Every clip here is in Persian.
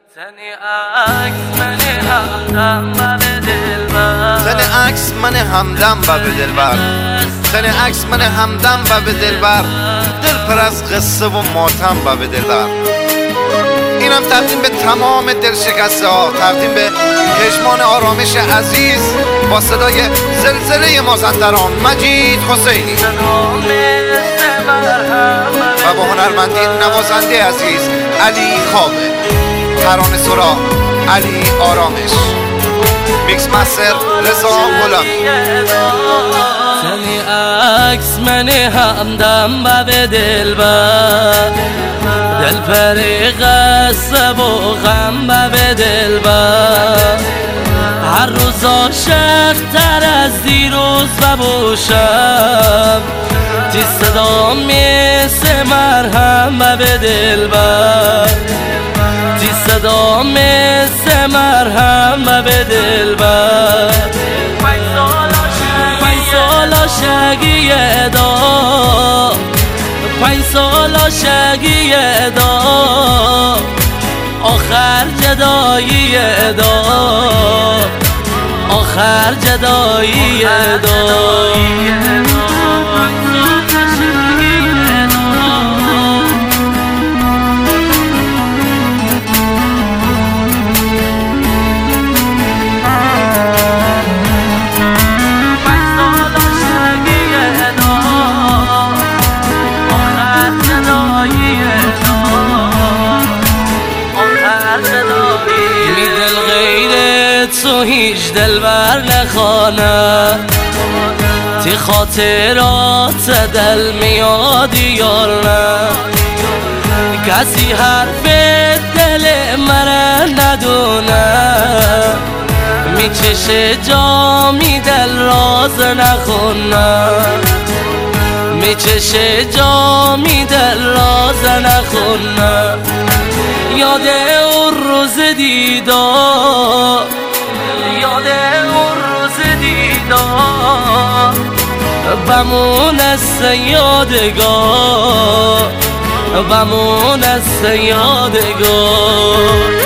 زنی عکس من همدم و به دلبر زنی عکس من همدم و به دلبر دل پر از قصه و ماتم و به دلبر. اینم تقدیم به تمام دل شکسته ها، تقدیم به پژمان آرامش عزیز با صدای زلزله مازندران مجید حسینی و با هنرمندی نوازنده عزیز علی خوابه، ترانه سرا علی آرامش، میکس مستر رضا غلامی. زنی عکس من همدم و به دلبر دل پر قصه و غم و به دلبر هر روز عاشق‌تر از دیروز و باشم تی صدا مثل مرهم و به دلبر تی صدا مثل مرهم و به دلبر 5 سال عاشقی دا 5 سال عاشقی دا آخر جدایی دا آخر جدایی دا. تو هیچ دلبر نخوانه تی خاطرات دل میاد یار نه کسی حرف دل مرا ندونه میچشه جامی دل راز نخونه میچشه جامی دل راز نخونه یاد اون روز دیدار یاد اون روز دیدار بمون است یادگار بمون است یادگار.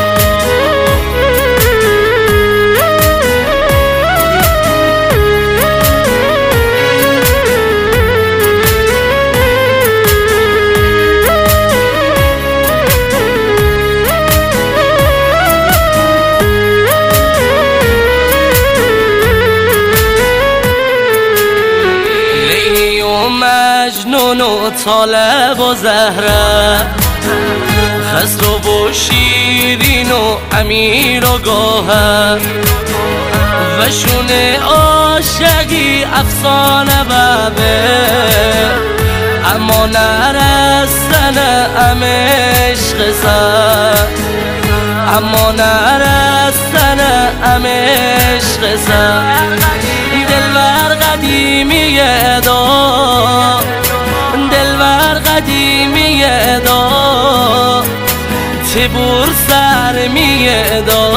مجنون و طالب و زهره خسرو و شیرین و امیر و گوهر و شونه عاشقی افسانه ببه اما نرستن ام عشق سر اما نرستن ام عشق سر دلبر قدیمی دا دلبر قدیمی دا تبور سر میه دا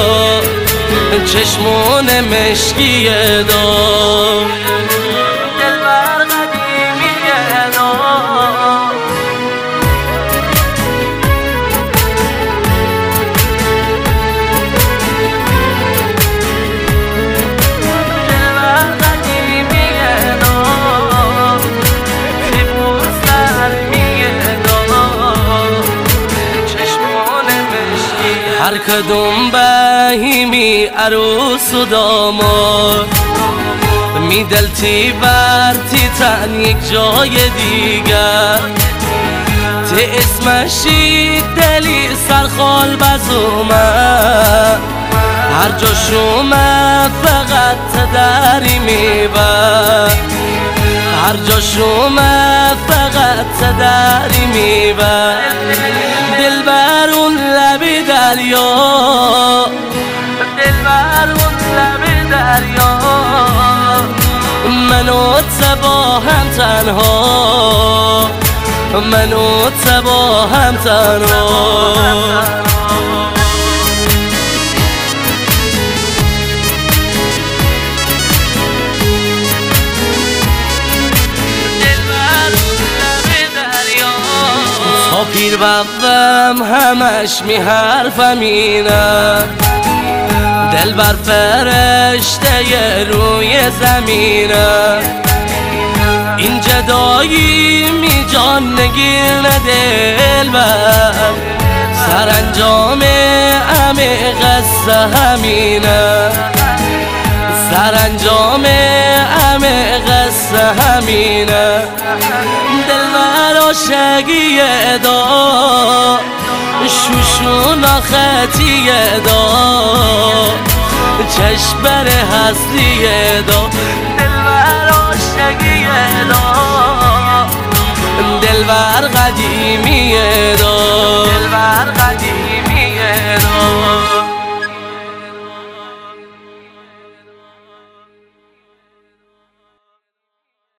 چشمون مشکی دا دلبر قدیمی دا هر کدوم بهیمی عروس و داماد می دلتی برتی تن یک جای دیگر تی اسمشی دلی سرخال بزومه هر جا شومه فقط تدری میبر هر جا شومه فقط تدری میبر دلبر اون لبی دریا دلبر اون لبی دریا منو تبا هم تنها منو تبا هم تنها. پیر و دلم همش میحرفم اینه دلبر فرشته روی زمینه این جدایی می جان نگیرنه دلبر سرانجام همه قصه همینه سرانجام همه قصه همینه دلبر عاشقیه دا شوشون آخطیه دا چشبر هستیه دا دلبر عاشقیه دا دلبر قدیمیه